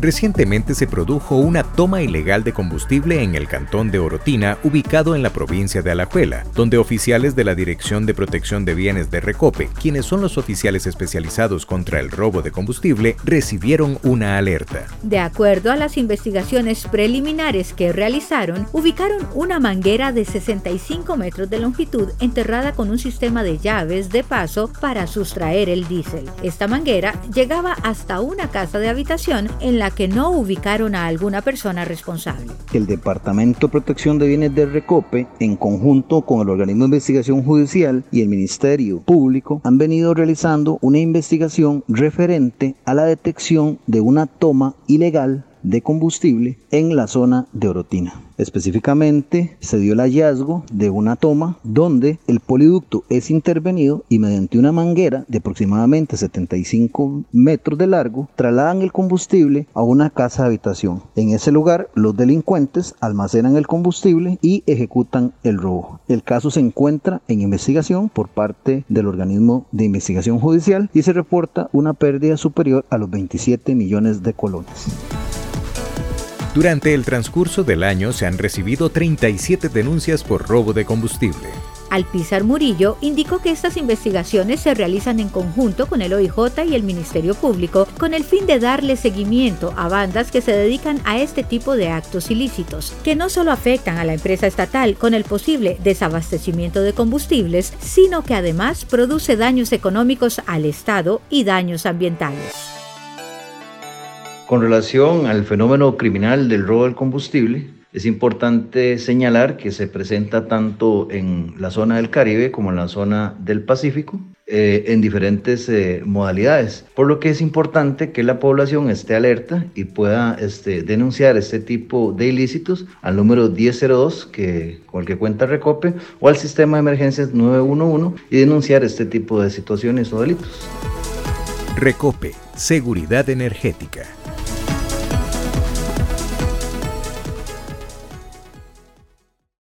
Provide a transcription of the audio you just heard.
Recientemente se produjo una toma ilegal de combustible en el cantón de Orotina, ubicado en la provincia de Alajuela, donde oficiales de la Dirección de Protección de Bienes de Recope, quienes son los oficiales especializados contra el robo de combustible, recibieron una alerta. De acuerdo a las investigaciones preliminares que realizaron, ubicaron una manguera de 65 metros de longitud enterrada con un sistema de llaves de paso para sustraer el diésel. Esta manguera llegaba hasta una casa de habitación en la que no ubicaron a alguna persona responsable. El Departamento de Protección de Bienes de Recope, en conjunto con el Organismo de Investigación Judicial y el Ministerio Público, han venido realizando una investigación referente a la detección de una toma ilegal de combustible en la zona de Orotina. Específicamente se dio el hallazgo de una toma donde el poliducto es intervenido y mediante una manguera de aproximadamente 75 metros de largo trasladan el combustible a una casa de habitación. En ese lugar los delincuentes almacenan el combustible y ejecutan el robo. El caso se encuentra en investigación por parte del Organismo de Investigación Judicial y se reporta una pérdida superior a los 27 millones de colones. Durante el transcurso del año se han recibido 37 denuncias por robo de combustible. Alpizar Murillo indicó que estas investigaciones se realizan en conjunto con el OIJ y el Ministerio Público con el fin de darle seguimiento a bandas que se dedican a este tipo de actos ilícitos, que no solo afectan a la empresa estatal con el posible desabastecimiento de combustibles, sino que además produce daños económicos al Estado y daños ambientales. Con relación al fenómeno criminal del robo del combustible, es importante señalar que se presenta tanto en la zona del Caribe como en la zona del Pacífico, en diferentes modalidades, por lo que es importante que la población esté alerta y pueda denunciar este tipo de ilícitos al número 1002 con el que cuenta Recope o al sistema de emergencias 911 y denunciar este tipo de situaciones o delitos. Recope, seguridad energética.